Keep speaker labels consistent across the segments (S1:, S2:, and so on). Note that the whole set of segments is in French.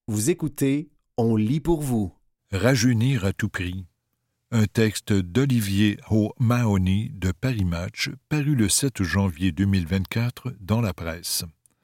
S1: Vous écoutez, on lit pour vous.
S2: Rajeunir à tout prix. Un texte d'Olivier O'Mahony de Paris Match, paru le 7 janvier 2024 dans la presse.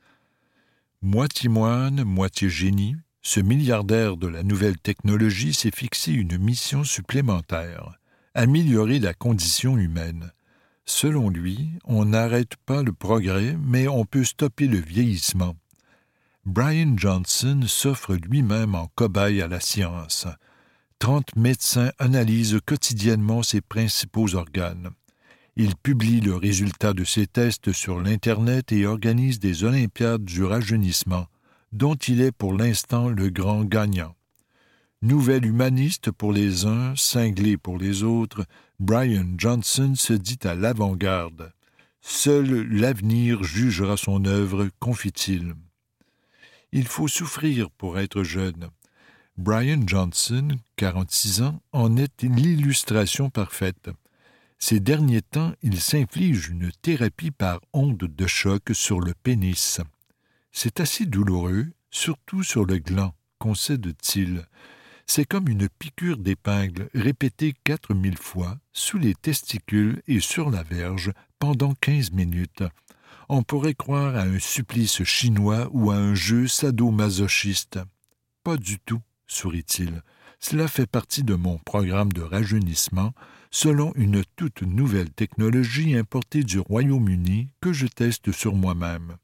S2: Moitié moine, moitié génie, ce milliardaire de la nouvelle technologie s'est fixé une mission supplémentaire, améliorer la condition humaine. Selon lui, on n'arrête pas le progrès, mais on peut stopper le vieillissement. Brian Johnson s'offre lui-même en cobaye à la science. 30 médecins analysent quotidiennement ses principaux organes. Il publie le résultat de ses tests sur l'Internet et organise des Olympiades du rajeunissement, dont il est pour l'instant le grand gagnant. Nouvel humaniste pour les uns, cinglé pour les autres, Brian Johnson se dit à l'avant-garde. Seul l'avenir jugera son œuvre, confie-t-il. Il faut souffrir pour être jeune. Brian Johnson, 46 ans, en est l'illustration parfaite. Ces derniers temps, il s'inflige une thérapie par onde de choc sur le pénis. C'est assez douloureux, surtout sur le gland, concède-t-il. C'est comme une piqûre d'épingle répétée 4000 fois sous les testicules et sur la verge pendant 15 minutes. On pourrait croire à un supplice chinois ou à un jeu sadomasochiste. Pas du tout, sourit-il. Cela fait partie de mon programme de rajeunissement, selon une toute nouvelle technologie importée du Royaume-Uni que je teste sur moi-même.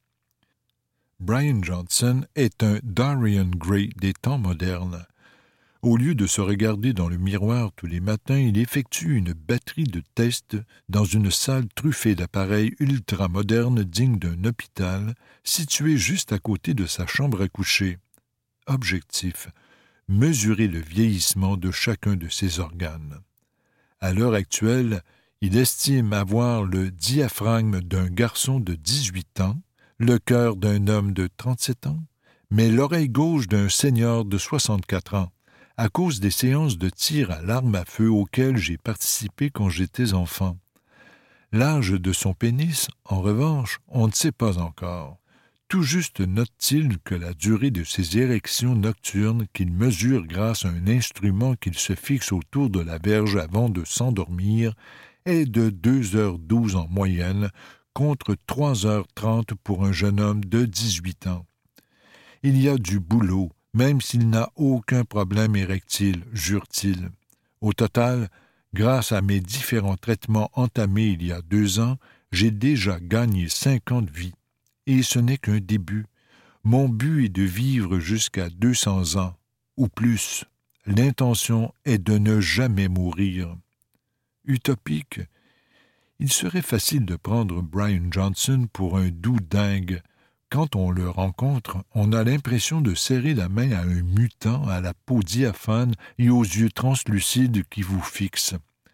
S2: Brian Johnson est un Dorian Gray des temps modernes. Au lieu de se regarder dans le miroir tous les matins, il effectue une batterie de tests dans une salle truffée d'appareils ultramodernes dignes d'un hôpital, située juste à côté de sa chambre à coucher. Objectif: mesurer le vieillissement de chacun de ses organes. À l'heure actuelle, il estime avoir le diaphragme d'un garçon de 18 ans, le cœur d'un homme de 37 ans, mais l'oreille gauche d'un senior de 64 ans, à cause des séances de tir à l'arme à feu auxquelles j'ai participé quand j'étais enfant. L'âge de son pénis, en revanche, on ne sait pas encore. Tout juste note-t-il que la durée de ses érections nocturnes qu'il mesure grâce à un instrument qu'il se fixe autour de la verge avant de s'endormir est de 2h12 en moyenne, contre 3h30 pour un jeune homme de 18 ans. Il y a du boulot, même s'il n'a aucun problème érectile, jure-t-il. Au total, grâce à mes différents traitements entamés il y a 2 ans, j'ai déjà gagné 50 vies. Et ce n'est qu'un début. Mon but est de vivre jusqu'à 200 ans, ou plus. L'intention est de ne jamais mourir. Utopique, il serait facile de prendre Brian Johnson pour un doux dingue. Quand on le rencontre, on a l'impression de serrer la main à un mutant à la peau diaphane et aux yeux translucides qui vous fixent.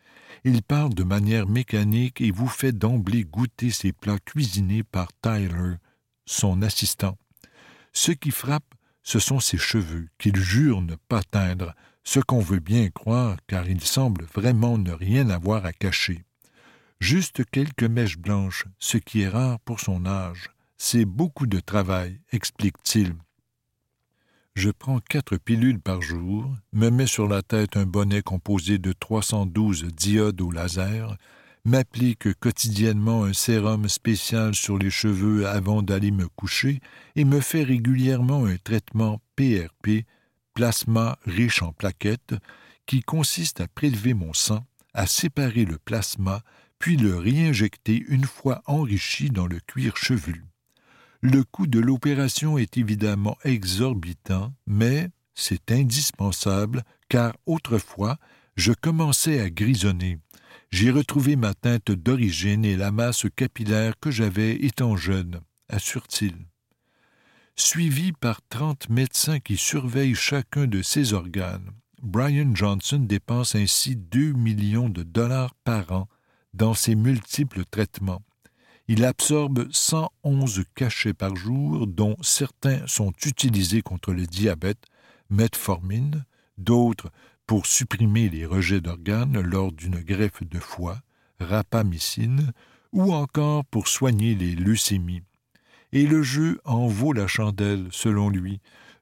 S2: Il parle de manière mécanique et vous fait d'emblée goûter ses plats cuisinés par Tyler, son assistant. Ce qui frappe, ce sont ses cheveux, qu'il jure ne pas teindre, ce qu'on veut bien croire car il semble vraiment ne rien avoir à cacher. Juste quelques mèches blanches, ce qui est rare pour son âge. C'est beaucoup de travail, explique-t-il. Je prends 4 pilules par jour, me mets sur la tête un bonnet composé de 312 diodes au laser, m'applique quotidiennement un sérum spécial sur les cheveux avant d'aller me coucher et me fait régulièrement un traitement PRP, plasma riche en plaquettes, qui consiste à prélever mon sang, à séparer le plasma, puis le réinjecter une fois enrichi dans le cuir chevelu. Le coût de l'opération est évidemment exorbitant, mais c'est indispensable car autrefois, je commençais à grisonner. J'ai retrouvé ma teinte d'origine et la masse capillaire que j'avais étant jeune, assure-t-il. Suivi par 30 médecins qui surveillent chacun de ses organes, Brian Johnson dépense ainsi 2 millions de dollars par an dans ses multiples traitements. Il absorbe 111 cachets par jour, dont certains sont utilisés contre le diabète, metformine, d'autres pour supprimer les rejets d'organes lors d'une greffe de foie, rapamycine, ou encore pour soigner les leucémies. Et le jeu en vaut la chandelle, selon lui.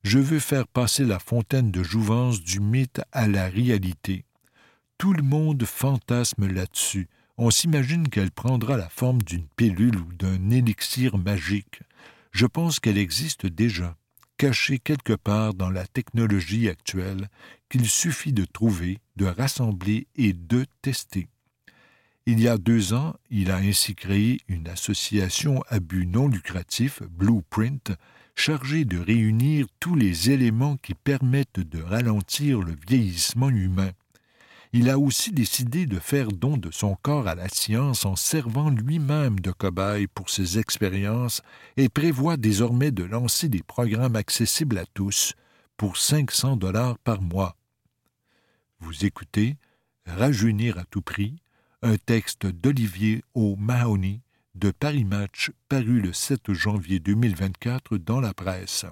S2: Je veux faire passer la fontaine de jouvence du mythe à la réalité. Tout le monde fantasme là-dessus. On s'imagine qu'elle prendra la forme d'une pilule ou d'un élixir magique. Je pense qu'elle existe déjà, cachée quelque part dans la technologie actuelle, qu'il suffit de trouver, de rassembler et de tester. Il y a 2 ans, il a ainsi créé une association à but non lucratif, Blueprint, chargée de réunir tous les éléments qui permettent de ralentir le vieillissement humain. Il a aussi décidé de faire don de son corps à la science en servant lui-même de cobaye pour ses expériences et prévoit désormais de lancer des programmes accessibles à tous pour 500 $ par mois. Vous écoutez « Rajeunir à tout prix », un texte d'Olivier O'Mahony de Paris Match paru le 7 janvier 2024 dans la presse.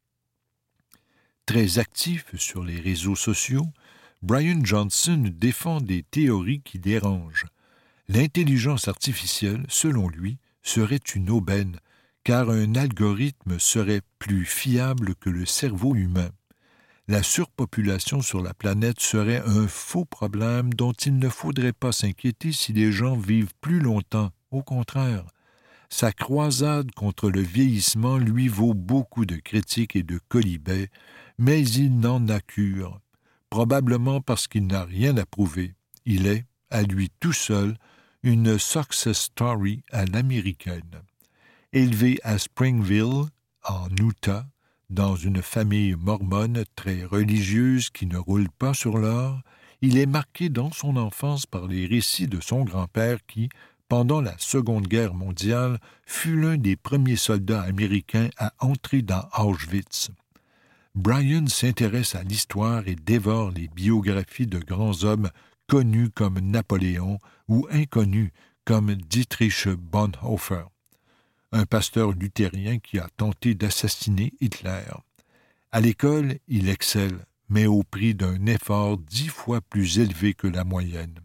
S2: Très actif sur les réseaux sociaux, Brian Johnson défend des théories qui dérangent. L'intelligence artificielle, selon lui, serait une aubaine, car un algorithme serait plus fiable que le cerveau humain. La surpopulation sur la planète serait un faux problème dont il ne faudrait pas s'inquiéter si les gens vivent plus longtemps. Au contraire, sa croisade contre le vieillissement lui vaut beaucoup de critiques et de quolibets, mais il n'en a cure. Probablement parce qu'il n'a rien à prouver. Il est, à lui tout seul, une success story à l'américaine. Élevé à Springville, en Utah, dans une famille mormone très religieuse qui ne roule pas sur l'or, il est marqué dans son enfance par les récits de son grand-père qui, pendant la Seconde Guerre mondiale, fut l'un des premiers soldats américains à entrer dans Auschwitz. Brian s'intéresse à l'histoire et dévore les biographies de grands hommes connus comme Napoléon ou inconnus comme Dietrich Bonhoeffer, un pasteur luthérien qui a tenté d'assassiner Hitler. À l'école, il excelle, mais au prix d'un effort 10 fois plus élevé que la moyenne.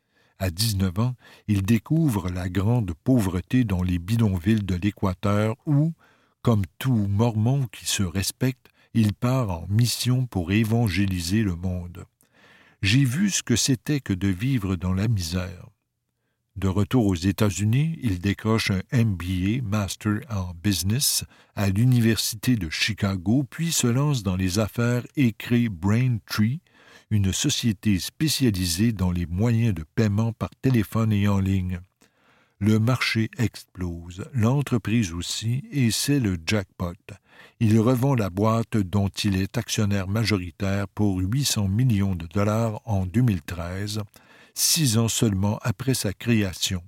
S2: À 19 ans, il découvre la grande pauvreté dans les bidonvilles de l'Équateur où, comme tout Mormon qui se respecte, il part en mission pour évangéliser le monde. J'ai vu ce que c'était que de vivre dans la misère. De retour aux États-Unis, il décroche un MBA, Master en Business, à l'Université de Chicago, puis se lance dans les affaires et crée Braintree, une société spécialisée dans les moyens de paiement par téléphone et en ligne. Le marché explose, l'entreprise aussi, et c'est le jackpot. Il revend la boîte dont il est actionnaire majoritaire pour 800 millions de dollars en 2013, 6 ans seulement après sa création.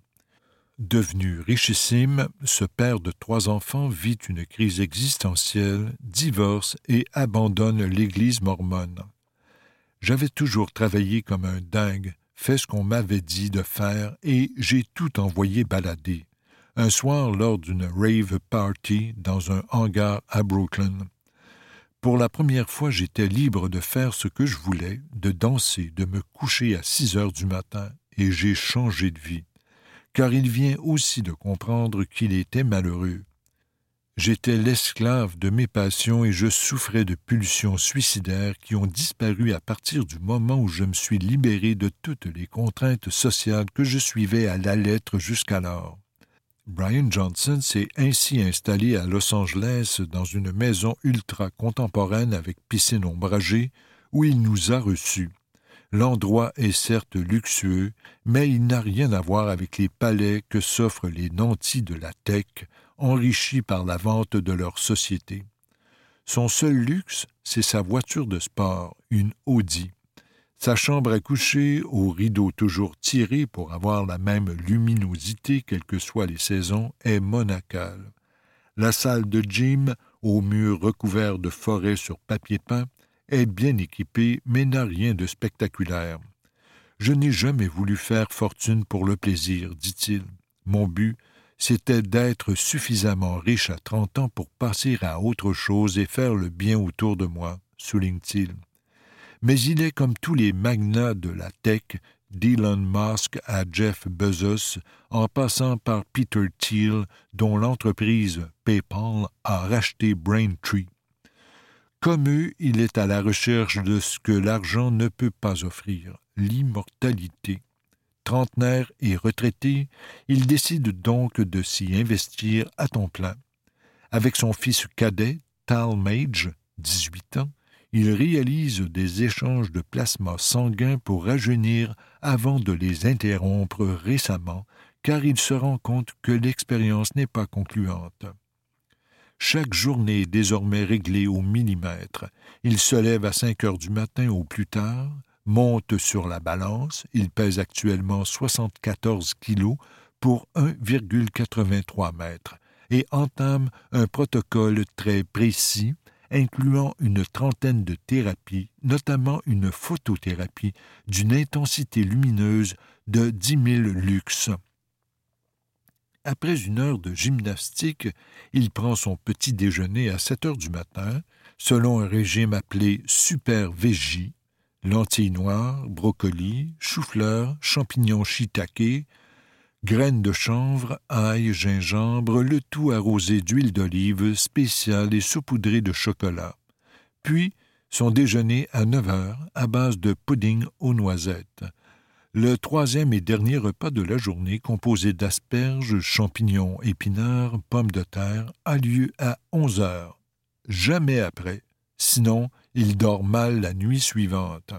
S2: Devenu richissime, ce père de 3 enfants vit une crise existentielle, divorce et abandonne l'Église mormone. J'avais toujours travaillé comme un dingue, fait ce qu'on m'avait dit de faire et j'ai tout envoyé balader. Un soir, lors d'une rave party dans un hangar à Brooklyn. Pour la première fois, j'étais libre de faire ce que je voulais, de danser, de me coucher à 6 heures du matin, et j'ai changé de vie. Car il vient aussi de comprendre qu'il était malheureux. J'étais l'esclave de mes passions et je souffrais de pulsions suicidaires qui ont disparu à partir du moment où je me suis libéré de toutes les contraintes sociales que je suivais à la lettre jusqu'alors. Brian Johnson s'est ainsi installé à Los Angeles dans une maison ultra contemporaine avec piscine ombragée où il nous a reçus. L'endroit est certes luxueux, mais il n'a rien à voir avec les palais que s'offrent les nantis de la tech, enrichis par la vente de leur société. Son seul luxe, c'est sa voiture de sport, une Audi. Sa chambre à coucher, aux rideaux toujours tirés pour avoir la même luminosité quelles que soient les saisons, est monacale. La salle de gym, aux murs recouverts de forêts sur papier peint, est bien équipée mais n'a rien de spectaculaire. « Je n'ai jamais voulu faire fortune pour le plaisir, dit-il. Mon but, c'était d'être suffisamment riche à 30 ans pour passer à autre chose et faire le bien autour de moi, souligne-t-il. Mais il est comme tous les magnats de la tech, d'Elon Musk à Jeff Bezos, en passant par Peter Thiel, dont l'entreprise PayPal a racheté Braintree. Comme eux, il est à la recherche de ce que l'argent ne peut pas offrir, l'immortalité. Trentenaire et retraité, il décide donc de s'y investir à temps plein. Avec son fils cadet, Talmage, 18 ans, il réalise des échanges de plasma sanguin pour rajeunir avant de les interrompre récemment, car il se rend compte que l'expérience n'est pas concluante. Chaque journée est désormais réglée au millimètre. Il se lève à 5 heures du matin au plus tard, monte sur la balance, il pèse actuellement 74 kilos pour 1,83 mètres et entame un protocole très précis, incluant une trentaine de thérapies, notamment une photothérapie d'une intensité lumineuse de 10 000 lux. Après une heure de gymnastique, il prend son petit déjeuner à 7 heures du matin, selon un régime appelé Super Veggie, lentilles noires, brocolis, chou-fleur, champignons shiitake, graines de chanvre, ail, gingembre, le tout arrosé d'huile d'olive spéciale et saupoudré de chocolat. Puis, son déjeuner à 9 heures à base de pudding aux noisettes. Le troisième et dernier repas de la journée, composé d'asperges, champignons, épinards, pommes de terre, a lieu à 11 heures. Jamais après, sinon il dort mal la nuit suivante.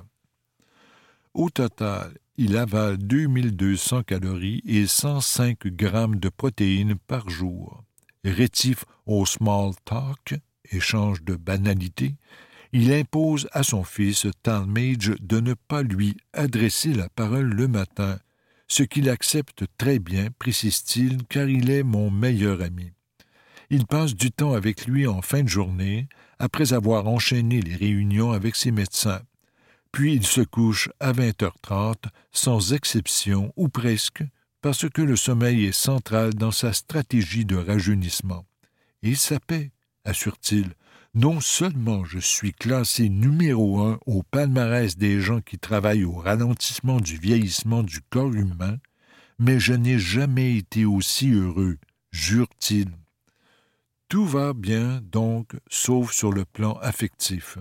S2: Au total, il avale 2200 calories et 105 grammes de protéines par jour. Rétif au small talk, échange de banalités, il impose à son fils Talmage de ne pas lui adresser la parole le matin, ce qu'il accepte très bien, précise-t-il, car il est mon meilleur ami. Il passe du temps avec lui en fin de journée, après avoir enchaîné les réunions avec ses médecins. Puis il se couche à 20h30, sans exception ou presque, parce que le sommeil est central dans sa stratégie de rajeunissement. Et ça paie, assure-t-il. Non seulement je suis classé numéro 1 au palmarès des gens qui travaillent au ralentissement du vieillissement du corps humain, mais je n'ai jamais été aussi heureux, jure-t-il. Tout va bien, donc, sauf sur le plan affectif.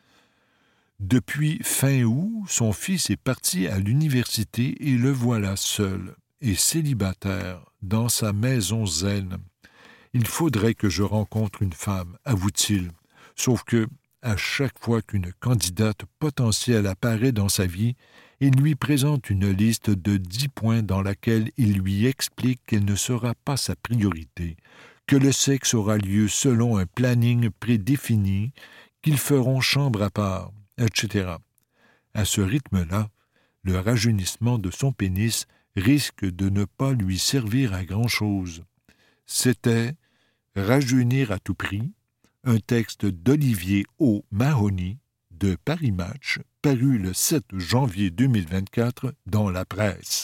S2: Depuis fin août, son fils est parti à l'université et le voilà seul et célibataire dans sa maison zen. Il faudrait que je rencontre une femme, avoue-t-il. Sauf que, à chaque fois qu'une candidate potentielle apparaît dans sa vie, il lui présente une liste de 10 points dans laquelle il lui explique qu'elle ne sera pas sa priorité, que le sexe aura lieu selon un planning prédéfini, qu'ils feront chambre à part, etc. À ce rythme-là, le rajeunissement de son pénis risque de ne pas lui servir à grand-chose. C'était « Rajeunir à tout prix », un texte d'Olivier O'Mahony de Paris Match, paru le 7 janvier 2024 dans la presse.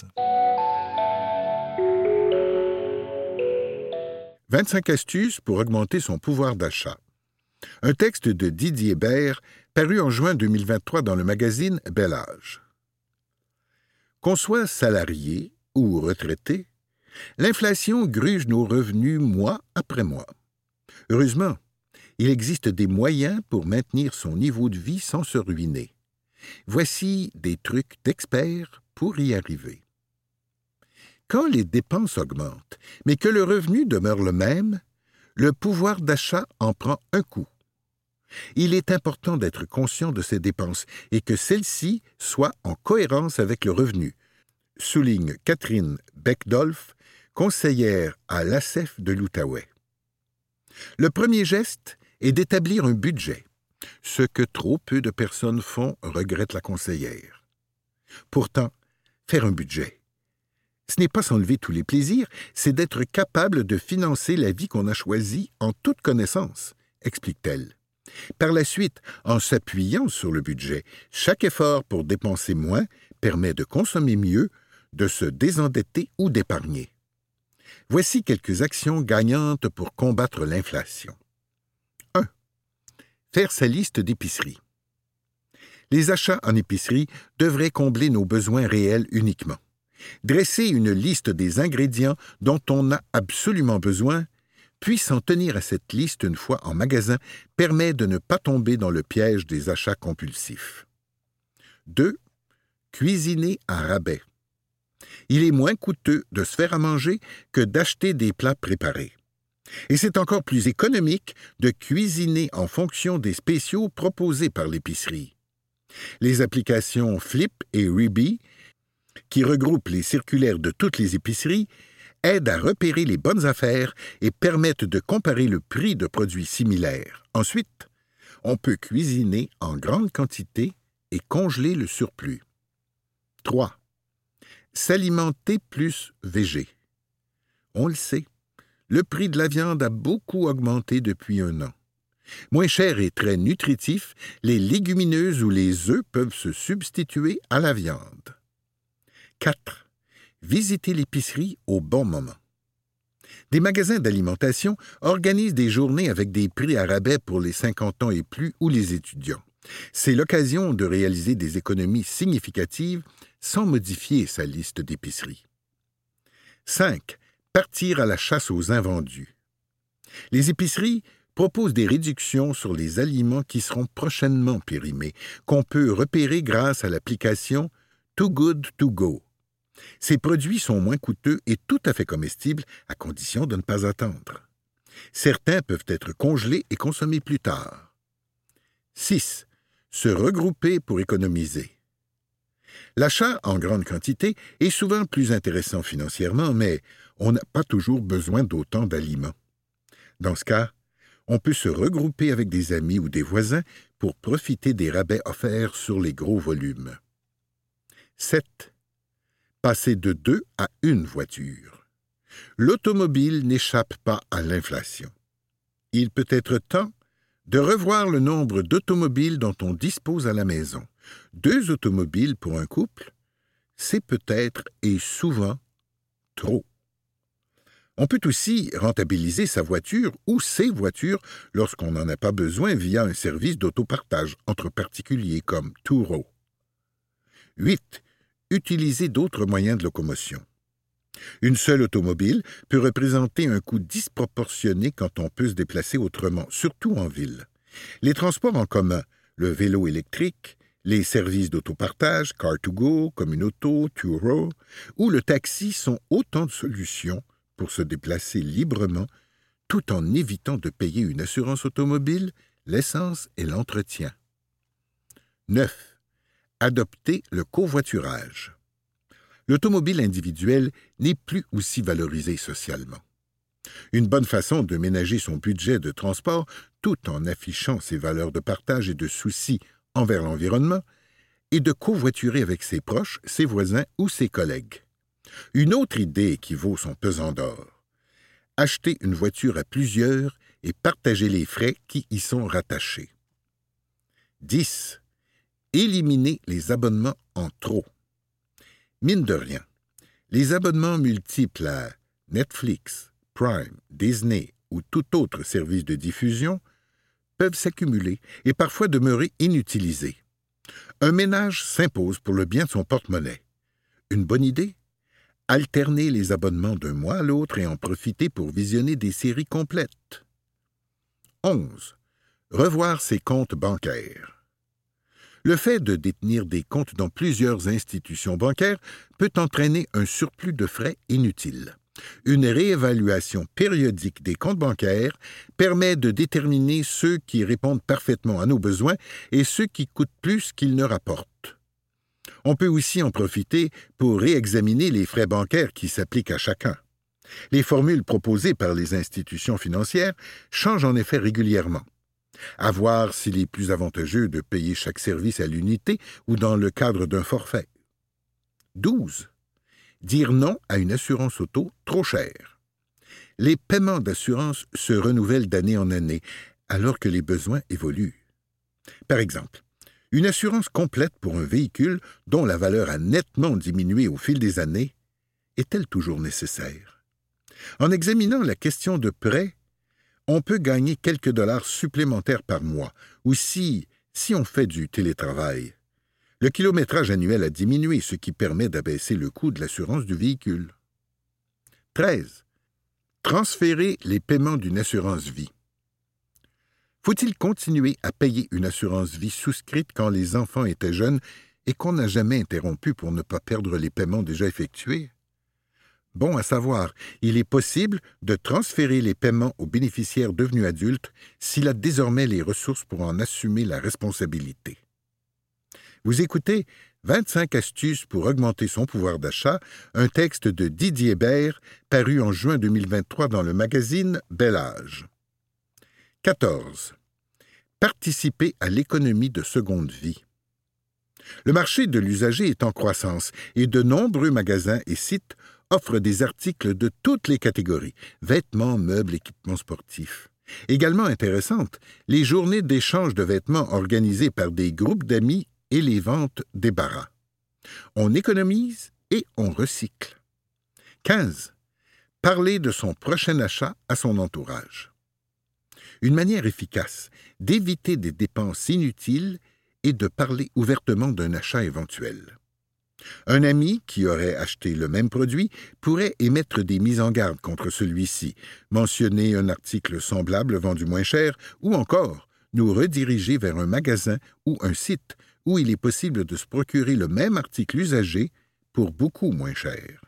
S3: 25 astuces pour augmenter son pouvoir d'achat. Un texte de Didier Baird, paru en juin 2023 dans le magazine Bel Âge. Qu'on soit salarié ou retraité, l'inflation gruge nos revenus mois après mois. Heureusement, il existe des moyens pour maintenir son niveau de vie sans se ruiner. Voici des trucs d'experts pour y arriver. Quand les dépenses augmentent, mais que le revenu demeure le même, le pouvoir d'achat en prend un coup. Il est important d'être conscient de ces dépenses et que celles-ci soient en cohérence avec le revenu, souligne Catherine Beckdolf, conseillère à l'ACEF de l'Outaouais. Le premier geste est d'établir un budget, ce que trop peu de personnes font, regrette la conseillère. Pourtant, faire un budget, ce n'est pas s'enlever tous les plaisirs, c'est d'être capable de financer la vie qu'on a choisie en toute connaissance, explique-t-elle. Par la suite, en s'appuyant sur le budget, chaque effort pour dépenser moins permet de consommer mieux, de se désendetter ou d'épargner. Voici quelques actions gagnantes pour combattre l'inflation. 1. Faire sa liste d'épicerie. Les achats en épicerie devraient combler nos besoins réels uniquement. Dresser une liste des ingrédients dont on a absolument besoin Puis s'en tenir à cette liste une fois en magasin permet de ne pas tomber dans le piège des achats compulsifs. 2. Cuisiner à rabais. Il est moins coûteux de se faire à manger que d'acheter des plats préparés. Et c'est encore plus économique de cuisiner en fonction des spéciaux proposés par l'épicerie. Les applications Flip et Reebee, qui regroupent les circulaires de toutes les épiceries, aident à repérer les bonnes affaires et permettent de comparer le prix de produits similaires. Ensuite, on peut cuisiner en grande quantité et congeler le surplus. 3. S'alimenter plus végé. On le sait, le prix de la viande a beaucoup augmenté depuis un an. Moins cher et très nutritif, les légumineuses ou les œufs peuvent se substituer à la viande. 4. Visiter l'épicerie au bon moment. Des magasins d'alimentation organisent des journées avec des prix à rabais pour les 50 ans et plus ou les étudiants. C'est l'occasion de réaliser des économies significatives sans modifier sa liste d'épicerie. 5. Partir à la chasse aux invendus. Les épiceries proposent des réductions sur les aliments qui seront prochainement périmés, qu'on peut repérer grâce à l'application Too Good To Go. Ces produits sont moins coûteux et tout à fait comestibles à condition de ne pas attendre. Certains peuvent être congelés et consommés plus tard. 6. Se regrouper pour économiser. L'achat en grande quantité est souvent plus intéressant financièrement, mais on n'a pas toujours besoin d'autant d'aliments. Dans ce cas, on peut se regrouper avec des amis ou des voisins pour profiter des rabais offerts sur les gros volumes. 7. Passer de 2 à 1 voiture. L'automobile n'échappe pas à l'inflation. Il peut être temps de revoir le nombre d'automobiles dont on dispose à la maison. 2 automobiles pour un couple, c'est peut-être et souvent trop. On peut aussi rentabiliser sa voiture ou ses voitures lorsqu'on n'en a pas besoin via un service d'autopartage entre particuliers comme Turo. 8. Utiliser d'autres moyens de locomotion. Une seule automobile peut représenter un coût disproportionné quand on peut se déplacer autrement, surtout en ville. Les transports en commun, le vélo électrique, les services d'autopartage, Car2Go, Communauto, Turo, ou le taxi sont autant de solutions pour se déplacer librement tout en évitant de payer une assurance automobile, l'essence et l'entretien. 9. Adopter le covoiturage. L'automobile individuelle n'est plus aussi valorisée socialement. Une bonne façon de ménager son budget de transport tout en affichant ses valeurs de partage et de souci envers l'environnement est de covoiturer avec ses proches, ses voisins ou ses collègues. Une autre idée qui vaut son pesant d'or. Acheter une voiture à plusieurs et partager les frais qui y sont rattachés. 10. Éliminer les abonnements en trop. Mine de rien, les abonnements multiples à Netflix, Prime, Disney ou tout autre service de diffusion peuvent s'accumuler et parfois demeurer inutilisés. Un ménage s'impose pour le bien de son porte-monnaie. Une bonne idée? Alterner les abonnements d'un mois à l'autre et en profiter pour visionner des séries complètes. 11. Revoir ses comptes bancaires. Le fait de détenir des comptes dans plusieurs institutions bancaires peut entraîner un surplus de frais inutiles. Une réévaluation périodique des comptes bancaires permet de déterminer ceux qui répondent parfaitement à nos besoins et ceux qui coûtent plus qu'ils ne rapportent. On peut aussi en profiter pour réexaminer les frais bancaires qui s'appliquent à chacun. Les formules proposées par les institutions financières changent en effet régulièrement. À voir s'il est plus avantageux de payer chaque service à l'unité ou dans le cadre d'un forfait. 12. Dire non à une assurance auto trop chère. Les paiements d'assurance se renouvellent d'année en année, alors que les besoins évoluent. Par exemple, une assurance complète pour un véhicule dont la valeur a nettement diminué au fil des années, est-elle toujours nécessaire? En examinant la question de près, on peut gagner quelques dollars supplémentaires par mois, ou si on fait du télétravail. Le kilométrage annuel a diminué, ce qui permet d'abaisser le coût de l'assurance du véhicule. 13. Transférer les paiements d'une assurance vie. Faut-il continuer à payer une assurance vie souscrite quand les enfants étaient jeunes et qu'on n'a jamais interrompu pour ne pas perdre les paiements déjà effectués? Bon à savoir, il est possible de transférer les paiements aux bénéficiaires devenus adultes s'il a désormais les ressources pour en assumer la responsabilité. Vous écoutez 25 astuces pour augmenter son pouvoir d'achat, un texte de Didier Hébert paru en juin 2023 dans le magazine Bel Âge. 14. Participer à l'économie de seconde vie. Le marché de l'usager est en croissance et de nombreux magasins et sites offrent des articles de toutes les catégories, vêtements, meubles, équipements sportifs. Également intéressantes, les journées d'échange de vêtements organisées par des groupes d'amis et les ventes débarras. On économise et on recycle. 15. Parler de son prochain achat à son entourage. Une manière efficace d'éviter des dépenses inutiles est de parler ouvertement d'un achat éventuel. Un ami qui aurait acheté le même produit pourrait émettre des mises en garde contre celui-ci, mentionner un article semblable vendu moins cher ou encore nous rediriger vers un magasin ou un site où il est possible de se procurer le même article usagé pour beaucoup moins cher.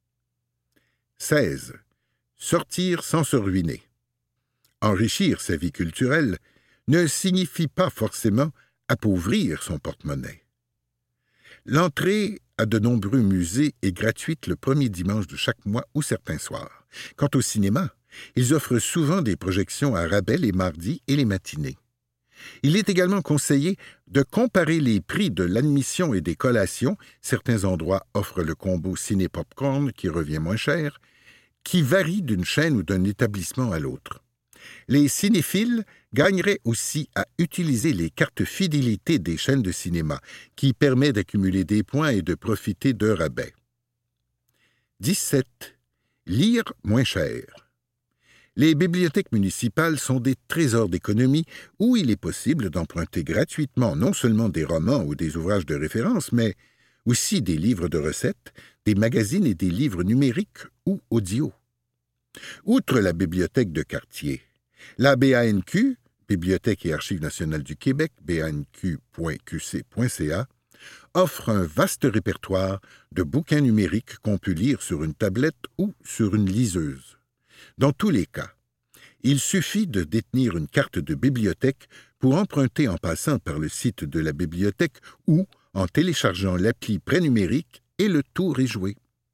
S3: 16. Sortir sans se ruiner. Enrichir sa vie culturelle ne signifie pas forcément appauvrir son porte-monnaie. L'entrée à de nombreux musées est gratuite le premier dimanche de chaque mois ou certains soirs. Quant au cinéma, ils offrent souvent des projections à rabais les mardis et les matinées. Il est également conseillé de comparer les prix de l'admission et des collations. Certains endroits offrent le combo ciné-popcorn qui revient moins cher, qui varie d'une chaîne ou d'un établissement à l'autre. Les cinéphiles gagneraient aussi à utiliser les cartes fidélité des chaînes de cinéma, qui permet d'accumuler des points et de profiter de rabais. 17. Lire moins cher. Les bibliothèques municipales sont des trésors d'économie où il est possible d'emprunter gratuitement non seulement des romans ou des ouvrages de référence, mais aussi des livres de recettes, des magazines et des livres numériques ou audio. Outre la bibliothèque de quartier, la BANQ, Bibliothèque et Archives nationales du Québec, banq.qc.ca, offre un vaste répertoire de bouquins numériques qu'on peut lire sur une tablette ou sur une liseuse. Dans tous les cas, il suffit de détenir une carte de bibliothèque pour emprunter en passant par le site de la bibliothèque ou en téléchargeant l'appli Prêt numérique et le tour est joué.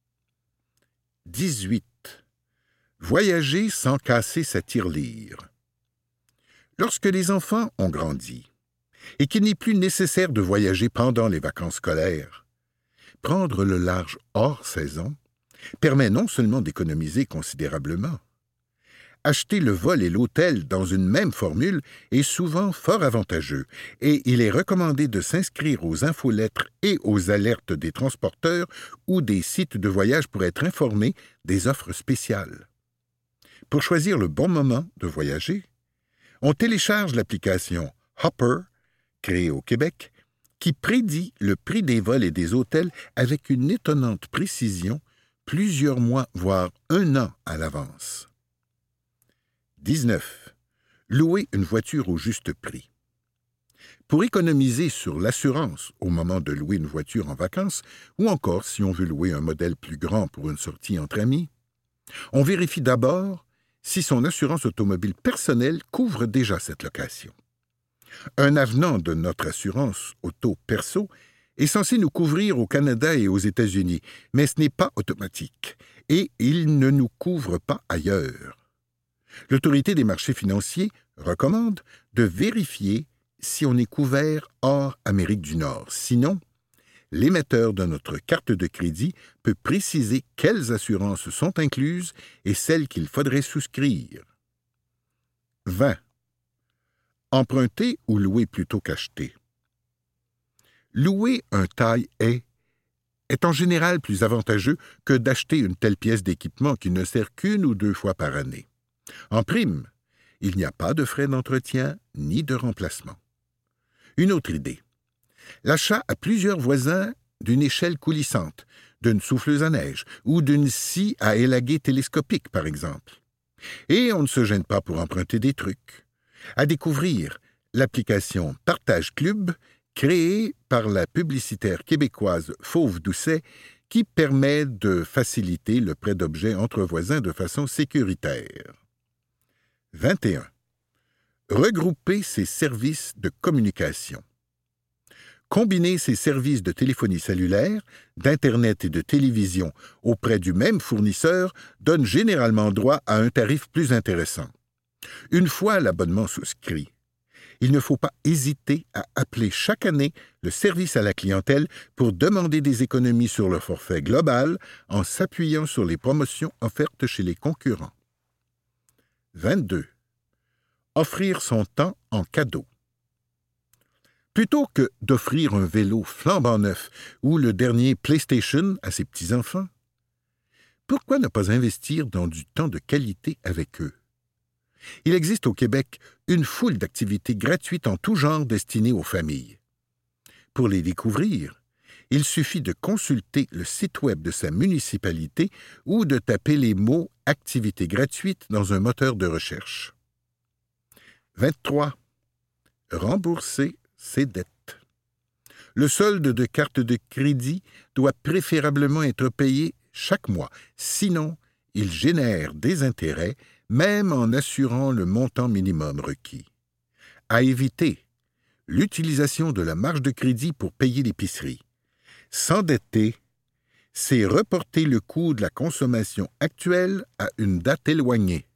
S3: 18. Voyager sans casser sa tirelire. Lorsque les enfants ont grandi et qu'il n'est plus nécessaire de voyager pendant les vacances scolaires, prendre le large hors saison permet non seulement d'économiser considérablement. Acheter le vol et l'hôtel dans une même formule est souvent fort avantageux et il est recommandé de s'inscrire aux infolettres et aux alertes des transporteurs ou des sites de voyage pour être informé des offres spéciales. Pour choisir le bon moment de voyager, on télécharge l'application Hopper, créée au Québec, qui prédit le prix des vols et des hôtels avec une étonnante précision, plusieurs mois, voire un an à l'avance. 19. Louer une voiture au juste prix. Pour économiser sur l'assurance au moment de louer une voiture en vacances, ou encore si on veut louer un modèle plus grand pour une sortie entre amis, on vérifie d'abord si son assurance automobile personnelle couvre déjà cette location. Un avenant de notre assurance auto perso est censé nous couvrir au Canada et aux États-Unis, mais ce n'est pas automatique et il ne nous couvre pas ailleurs. L'Autorité des marchés financiers recommande de vérifier si on est couvert hors Amérique du Nord. Sinon, l'émetteur de notre carte de crédit peut préciser quelles assurances sont incluses et celles qu'il faudrait souscrire. 20. Emprunter ou louer plutôt qu'acheter. Louer un taille-haie est en général plus avantageux que d'acheter une telle pièce d'équipement qui ne sert qu'une ou deux fois par année. En prime, il n'y a pas de frais d'entretien ni de remplacement. Une autre idée. L'achat à plusieurs voisins d'une échelle coulissante, d'une souffleuse à neige ou d'une scie à élaguer télescopique, par exemple. Et on ne se gêne pas pour emprunter des trucs. À découvrir l'application Partage Club, créée par la publicitaire québécoise Fauve Doucet, qui permet de faciliter le prêt d'objets entre voisins de façon sécuritaire. 21. Regrouper ses services de communication. Combiner ses services de téléphonie cellulaire, d'Internet et de télévision auprès du même fournisseur donne généralement droit à un tarif plus intéressant. Une fois l'abonnement souscrit, il ne faut pas hésiter à appeler chaque année le service à la clientèle pour demander des économies sur le forfait global en s'appuyant sur les promotions offertes chez les concurrents. 22. Offrir son temps en cadeau. Plutôt que d'offrir un vélo flambant neuf ou le dernier PlayStation à ses petits-enfants, pourquoi ne pas investir dans du temps de qualité avec eux? Il existe au Québec une foule d'activités gratuites en tout genre destinées aux familles. Pour les découvrir, il suffit de consulter le site web de sa municipalité ou de taper les mots « activités gratuites » dans un moteur de recherche. 23. Rembourser ses dettes. Le solde de carte de crédit doit préférablement être payé chaque mois, sinon il génère des intérêts même en assurant le montant minimum requis. À éviter, l'utilisation de la marge de crédit pour payer l'épicerie. S'endetter, c'est reporter le coût de la consommation actuelle à une date éloignée.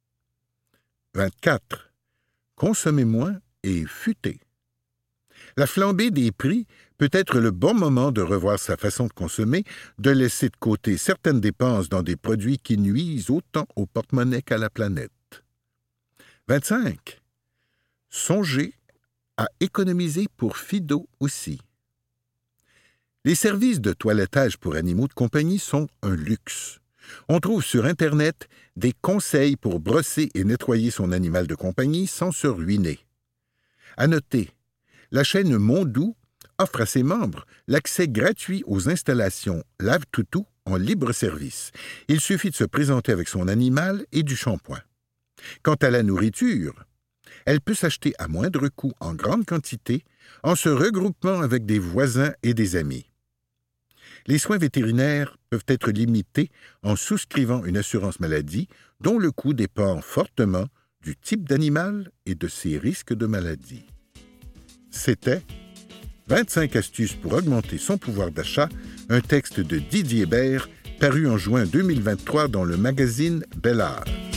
S3: 24. Consommer moins et futer. La flambée des prix peut être le bon moment de revoir sa façon de consommer, de laisser de côté certaines dépenses dans des produits qui nuisent autant au porte-monnaie qu'à la planète. 25. Songez à économiser pour Fido aussi. Les services de toilettage pour animaux de compagnie sont un luxe. On trouve sur Internet des conseils pour brosser et nettoyer son animal de compagnie sans se ruiner. À noter, la chaîne Mondou offre à ses membres l'accès gratuit aux installations Lave-Toutou en libre service. Il suffit de se présenter avec son animal et du shampoing. Quant à la nourriture, elle peut s'acheter à moindre coût en grande quantité en se regroupant avec des voisins et des amis. Les soins vétérinaires peuvent être limités en souscrivant une assurance maladie dont le coût dépend fortement du type d'animal et de ses risques de maladie. C'était 25 astuces pour augmenter son pouvoir d'achat, un texte de Didier Bert paru en juin 2023 dans le magazine Bel Art.